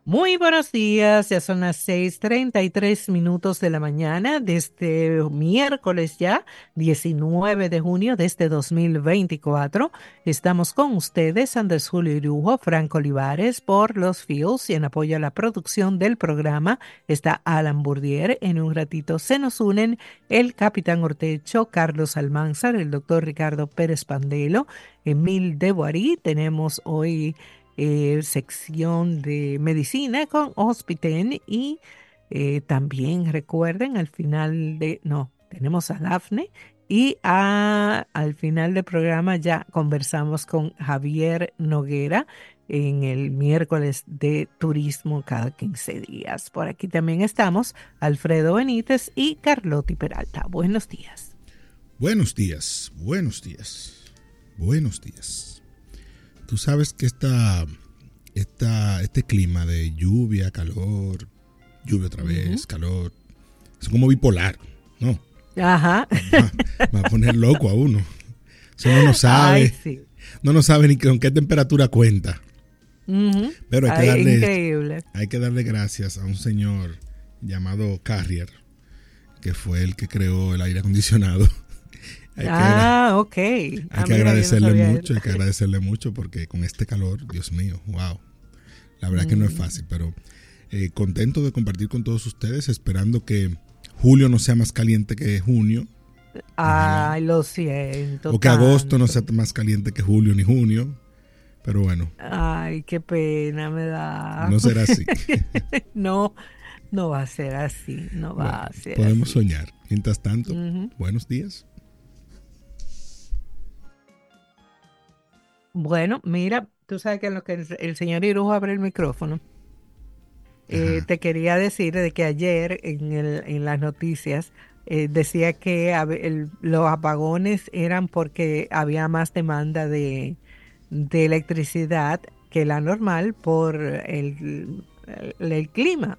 Muy buenos días, ya son las 6:33 de la mañana de este miércoles ya, 19 de junio de este 2024. Estamos con ustedes, Andrés Julio Irujo, Franco Olivares, por los Fields y en apoyo a la producción del programa está Alan Burdier. En un ratito se nos unen el Capitán Ortecho, Carlos Almanzar, el doctor Ricardo Pérez Pandelo, Emil de Boarí. Tenemos hoy sección de medicina con Hospiten y también recuerden al final no, tenemos a Dafne y al final del programa ya conversamos con Javier Noguera en el miércoles de turismo cada 15 días. Por aquí también estamos Alfredo Benítez y Carlotti Peralta. Buenos días. Buenos días, buenos días, buenos días. Tú sabes que este clima de lluvia, calor, lluvia otra vez, calor, es como bipolar, ¿no? Ajá. Va a poner loco a uno. Eso uno no Ay, sabe, sí. no sabe ni con qué temperatura cuenta. Ujú. Pero Ay, increíble. hay que darle gracias a un señor llamado Carrier, que fue el que creó el aire acondicionado. Ok. Hay que Mira, yo no agradecerle sabía mucho, eso. hay que agradecerle mucho porque con este calor, Dios mío, wow. La verdad que no es fácil, pero contento de compartir con todos ustedes, esperando que julio no sea más caliente que junio. Ojalá. Ay, lo siento O que agosto no sea tanto. más caliente que julio ni junio. Pero bueno, Ay, qué pena me da. no será así. No, no va a ser así, no Bueno, va a ser podemos así. soñar. Mientras tanto, Ujú. buenos días. Bueno, mira, tú sabes que en lo que el señor Irujo abre el micrófono, Ajá. te quería decir de que ayer en las noticias decía que los apagones eran porque había más demanda de electricidad que la normal por el clima.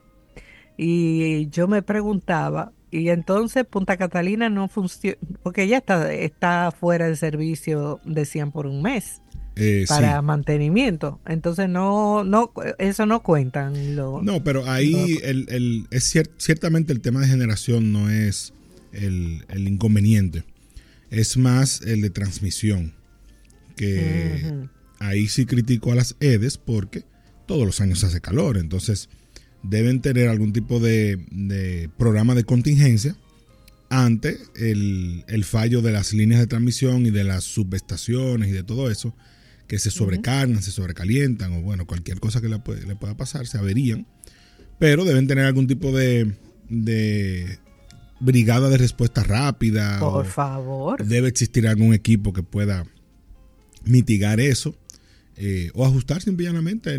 Y yo me preguntaba, y entonces Punta Catalina no funciona, porque ya está fuera de servicio, decían, por un mes Sí. para mantenimiento. Entonces eso no cuentan No, pero lo- ahí ciertamente el tema de generación no es el inconveniente. Es más el de transmisión. Que Ujú, ahí sí critico a las EDES porque todos los años hace calor. Entonces deben tener algún tipo de programa de contingencia ante el fallo de las líneas de transmisión y de las subestaciones y de todo eso, que se ujú. sobrecargan, se sobrecalientan o bueno, cualquier cosa que le pueda pasar, se averían. Pero deben tener algún tipo de brigada de respuesta rápida Por o favor. debe existir algún equipo que pueda mitigar eso o ajustar simplemente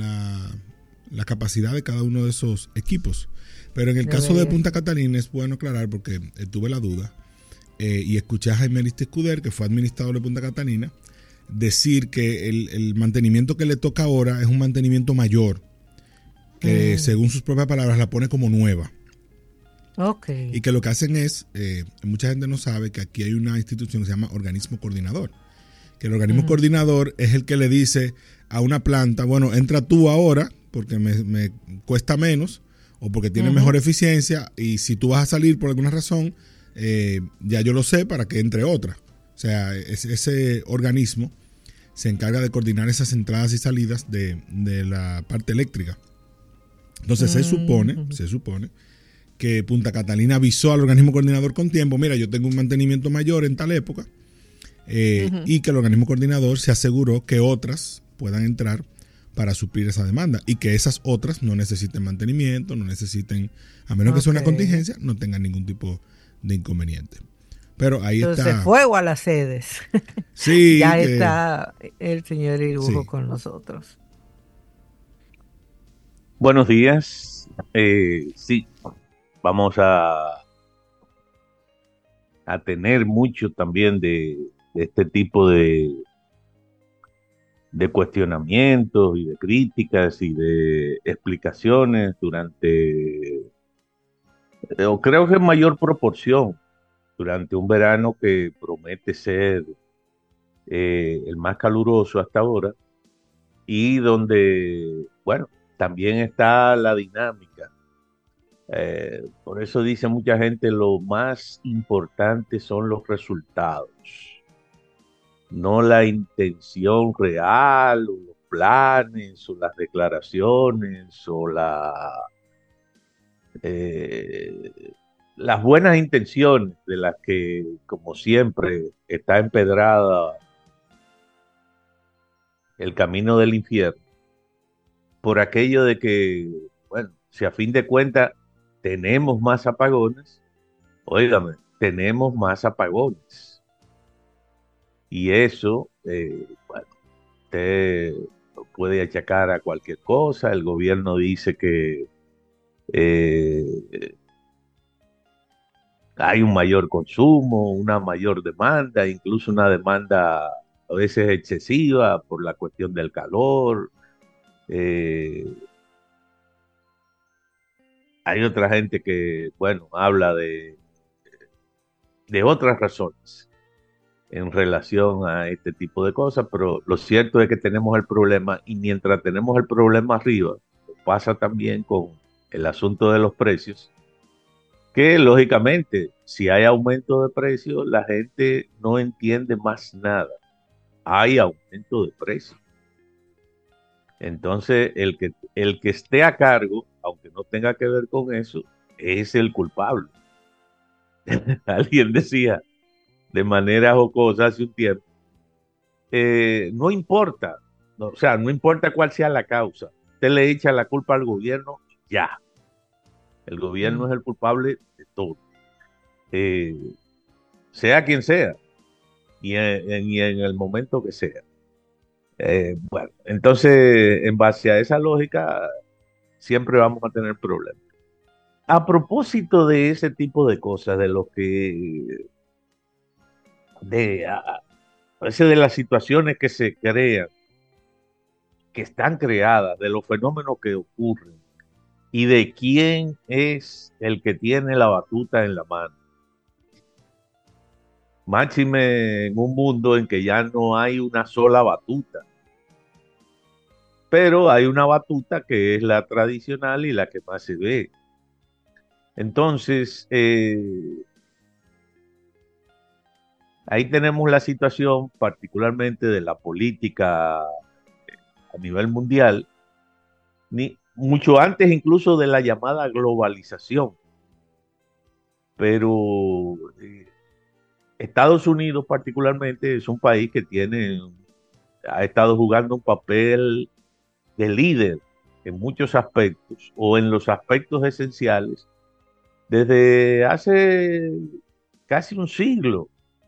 la capacidad de cada uno de esos equipos. Pero en el caso de Debería Punta ser. Catalina es bueno aclarar porque tuve la duda y escuché a Jaime Escuder, que fue administrador de Punta Catalina, decir que el mantenimiento que le toca ahora es un mantenimiento mayor, que Mm, según sus propias palabras la pone como nueva. ok. Y que lo que hacen es, mucha gente no sabe que aquí hay una institución que se llama organismo coordinador. Que el organismo Mm, coordinador es el que le dice a una planta, bueno, entra tú ahora porque me cuesta menos o porque tiene ujú. mejor eficiencia y si tú vas a salir por alguna razón, ya yo lo sé para que entre otra. O sea, ese organismo se encarga de coordinar esas entradas y salidas de la parte eléctrica. Entonces Mm, se supone que Punta Catalina avisó al organismo coordinador con tiempo, mira, yo tengo un mantenimiento mayor en tal época, ujú. y que el organismo coordinador se aseguró que otras puedan entrar para suplir esa demanda y que esas otras no necesiten mantenimiento, no necesiten, a menos que sea Ok. una contingencia, no tengan ningún tipo de inconveniente. Pero ahí Entonces, está, fuego a las sedes. sí, Ya que está el señor Irujo sí, con nosotros. Buenos días. Sí, vamos a tener mucho también de este tipo de cuestionamientos y de críticas y de explicaciones o creo que en mayor proporción, durante un verano que promete ser el más caluroso hasta ahora y donde, bueno, también está la dinámica. Por eso dice mucha gente, lo más importante son los resultados, no la intención real o los planes o las declaraciones o eh, las buenas intenciones de las que, como siempre, está empedrada el camino del infierno, por aquello de que, bueno, si a fin de cuentas tenemos más apagones, óigame, tenemos más apagones. Y eso, bueno, usted lo puede achacar a cualquier cosa. El gobierno dice que eh, hay un mayor consumo, una mayor demanda, incluso una demanda a veces excesiva por la cuestión del calor. Eh, Hay otra gente que, bueno, habla de otras razones en relación a este tipo de cosas, pero lo cierto es que tenemos el problema y mientras tenemos el problema arriba, pasa también con el asunto de los precios, que lógicamente si hay aumento de precios, la gente no entiende más nada. Hay aumento de precios. Entonces, el que esté a cargo, aunque no tenga que ver con eso, es el culpable. Alguien decía de manera jocosa hace un tiempo, no importa, o sea, no importa cuál sea la causa, usted le echa la culpa al gobierno, ya, el gobierno Mm. es el culpable de todo, eh, sea quien sea, y en el momento que sea. Bueno, entonces, en base a esa lógica, siempre vamos a tener problemas. A propósito de ese tipo de cosas, de lo que, a veces de las situaciones que se crean, que están creadas, de los fenómenos que ocurren y de quién es el que tiene la batuta en la mano. Máxime en un mundo en que ya no hay una sola batuta, pero hay una batuta que es la tradicional y la que más se ve. Entonces, ahí tenemos la situación particularmente de la política a nivel mundial, mucho antes incluso de la llamada globalización. Pero Estados Unidos particularmente es un país que ha estado jugando un papel de líder en muchos aspectos o en los aspectos esenciales desde hace casi un siglo,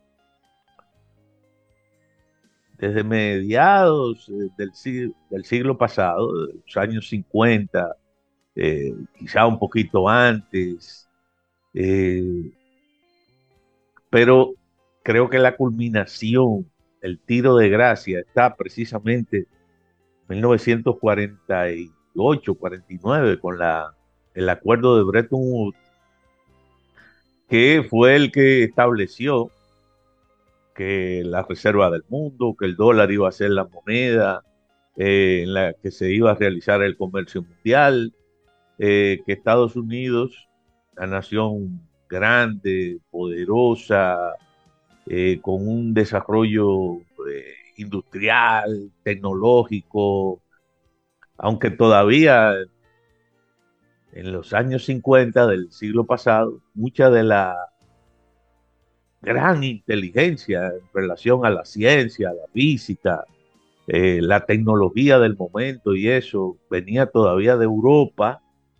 desde mediados del siglo pasado, de los años 50, quizá un poquito antes, eh, pero creo que la culminación, el tiro de gracia está precisamente en 1948, 49, con el acuerdo de Bretton Woods, que fue el que estableció que la reserva del mundo, que el dólar iba a ser la moneda en la que se iba a realizar el comercio mundial, que Estados Unidos, la nación grande, poderosa, con un desarrollo industrial, tecnológico, aunque todavía en los años 50 del siglo pasado, mucha de la gran inteligencia en relación a la ciencia, a la física, la tecnología del momento y eso venía todavía de Europa.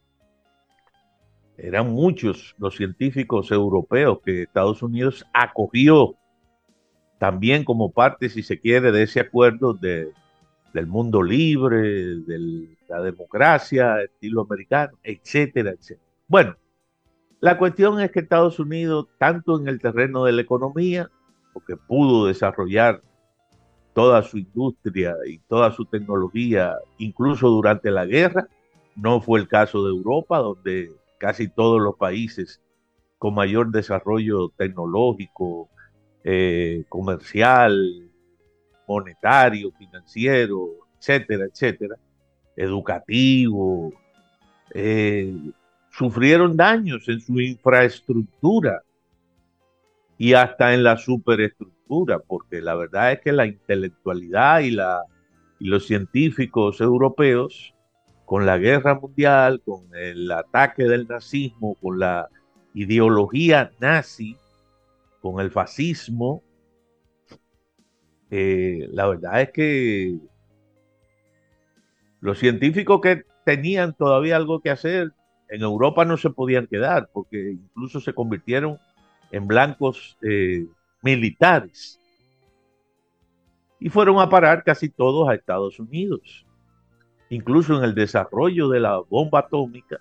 Eran muchos los científicos europeos que Estados Unidos acogió también como parte, si se quiere, de ese acuerdo del mundo libre, de la democracia, estilo americano, etcétera, etcétera. Bueno, la cuestión es que Estados Unidos, tanto en el terreno de la economía, porque pudo desarrollar toda su industria y toda su tecnología, incluso durante la guerra, no fue el caso de Europa, donde casi todos los países con mayor desarrollo tecnológico, comercial, monetario, financiero, etcétera, etcétera, educativo, sufrieron daños en su infraestructura y hasta en la superestructura, porque la verdad es que la intelectualidad y los científicos europeos, con la guerra mundial, con el ataque del nazismo, con la ideología nazi, con el fascismo, la verdad es que los científicos que tenían todavía algo que hacer en Europa no se podían quedar, porque incluso se convirtieron en blancos militares y fueron a parar casi todos a Estados Unidos. Incluso en el desarrollo de la bomba atómica,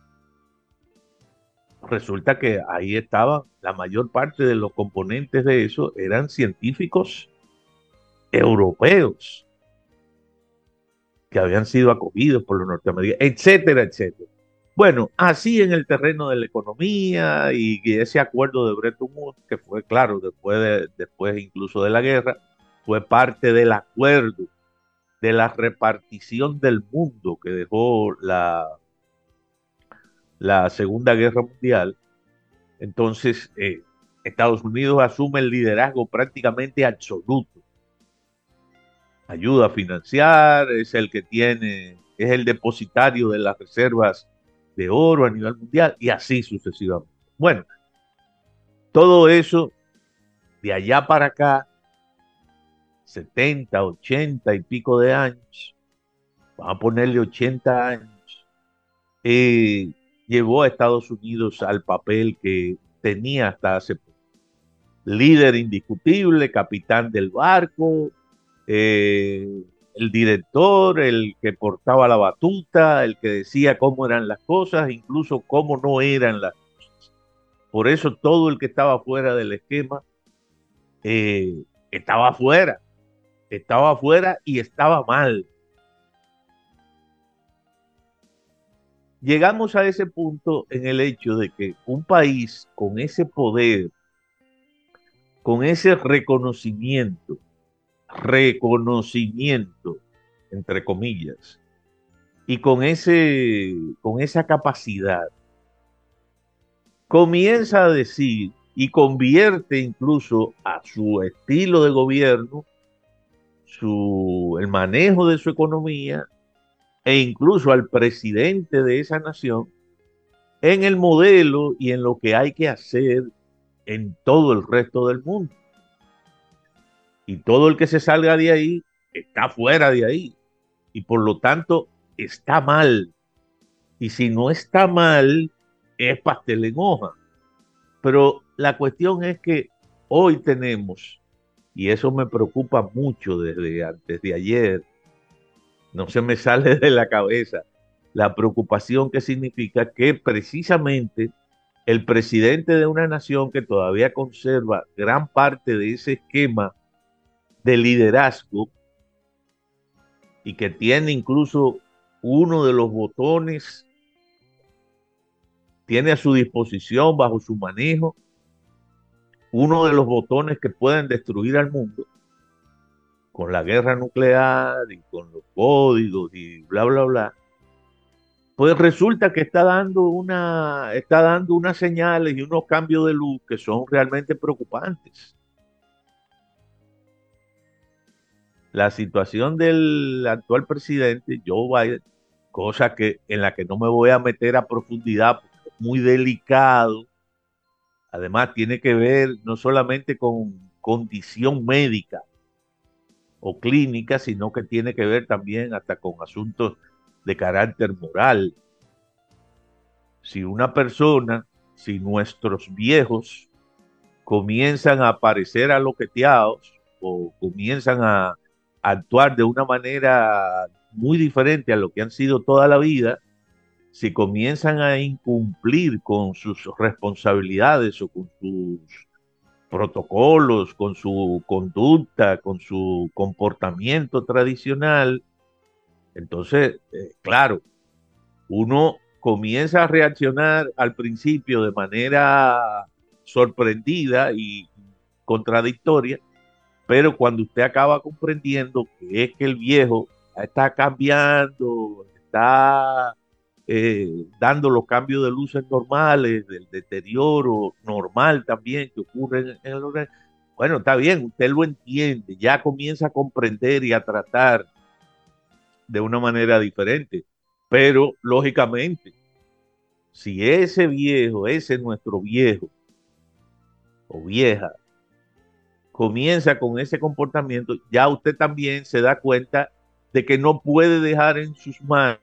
resulta que ahí estaban, la mayor parte de los componentes de eso eran científicos europeos que habían sido acogidos por los norteamericanos, etcétera, etcétera. Bueno, así en el terreno de la economía y ese acuerdo de Bretton Woods, que fue, claro, después incluso de la guerra, fue parte del acuerdo de la repartición del mundo que dejó la Segunda Guerra Mundial. Entonces, Estados Unidos asume el liderazgo prácticamente absoluto. Ayuda a financiar, es el depositario de las reservas de oro a nivel mundial y así sucesivamente. Bueno, todo eso de allá para acá, 70, 80 y pico de años, vamos a ponerle 80 años, llevó a Estados Unidos al papel que tenía hasta hace poco. Líder indiscutible, capitán del barco, el director, el que portaba la batuta, el que decía cómo eran las cosas, incluso cómo no eran las cosas. Por eso todo el que estaba fuera del esquema estaba fuera y estaba mal. Llegamos a ese punto en el hecho de que un país con ese poder, con ese reconocimiento, entre comillas, y con esa capacidad, comienza a decir y convierte incluso a su estilo de gobierno, el manejo de su economía e incluso al presidente de esa nación en el modelo y en lo que hay que hacer en todo el resto del mundo. Y todo el que se salga de ahí está fuera de ahí. Y por lo tanto está mal. Y si no está mal, es pastel en hoja. Pero la cuestión es que hoy tenemos, y eso me preocupa mucho desde antes de ayer, no se me sale de la cabeza la preocupación que significa que precisamente el presidente de una nación que todavía conserva gran parte de ese esquema de liderazgo y que tiene incluso uno de los botones, tiene a su disposición bajo su manejo uno de los botones que pueden destruir al mundo con la guerra nuclear y con los códigos y bla, bla, bla. Pues resulta que está dando unas señales y unos cambios de luz que son realmente preocupantes. La situación del actual presidente, Joe Biden, cosa en la que no me voy a meter a profundidad porque es muy delicado. Además, tiene que ver no solamente con condición médica o clínica, sino que tiene que ver también hasta con asuntos de carácter moral. Si nuestros viejos comienzan a parecer aloqueteados o comienzan a actuar de una manera muy diferente a lo que han sido toda la vida, si comienzan a incumplir con sus responsabilidades o con sus protocolos, con su conducta, con su comportamiento tradicional, entonces, claro, uno comienza a reaccionar al principio de manera sorprendida y contradictoria, pero cuando usted acaba comprendiendo que es que el viejo está cambiando, está dando los cambios de luces normales, del deterioro normal también que ocurre en el organismo. Bueno, está bien, usted lo entiende, ya comienza a comprender y a tratar de una manera diferente, pero lógicamente, si ese viejo, ese nuestro viejo o vieja, comienza con ese comportamiento, ya usted también se da cuenta de que no puede dejar en sus manos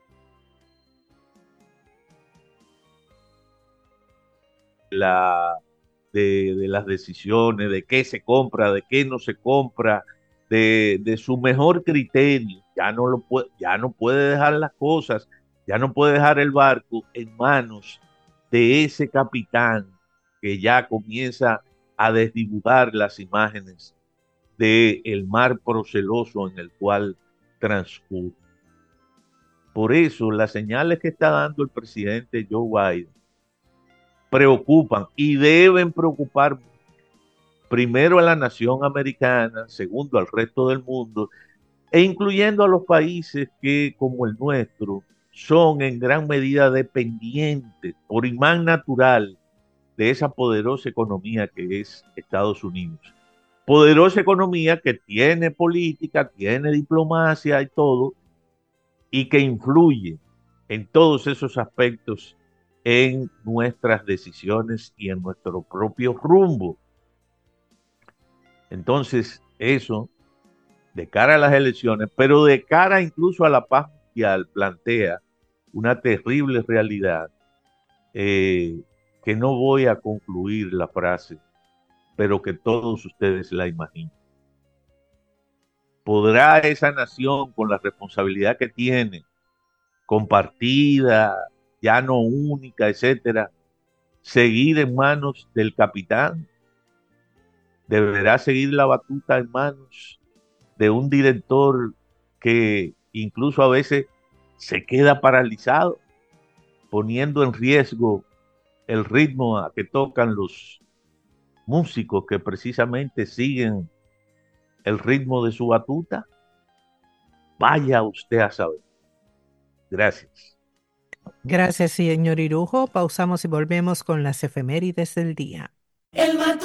la, de las decisiones, de qué se compra, de qué no se compra, de su mejor criterio. Ya no puede dejar las cosas, ya no puede dejar el barco en manos de ese capitán que ya comienza a desdibujar las imágenes del mar proceloso en el cual transcurre. Por eso, las señales que está dando el presidente Joe Biden preocupan y deben preocupar primero a la nación americana, segundo al resto del mundo, e incluyendo a los países que, como el nuestro, son en gran medida dependientes por imán natural de esa poderosa economía que es Estados Unidos. Poderosa economía que tiene política, tiene diplomacia y todo, y que influye en todos esos aspectos en nuestras decisiones y en nuestro propio rumbo. Entonces, eso de cara a las elecciones, pero de cara incluso a la paz mundial, plantea una terrible realidad eh, que no voy a concluir la frase, pero que todos ustedes la imaginan. ¿Podrá esa nación, con la responsabilidad que tiene, compartida, ya no única, etcétera, seguir en manos del capitán? ¿Deberá seguir la batuta en manos de un director que incluso a veces se queda paralizado, poniendo en riesgo el ritmo a que tocan los músicos que precisamente siguen el ritmo de su batuta? Vaya usted a saber. Gracias. Gracias, señor Irujo. Pausamos y volvemos con las efemérides del día.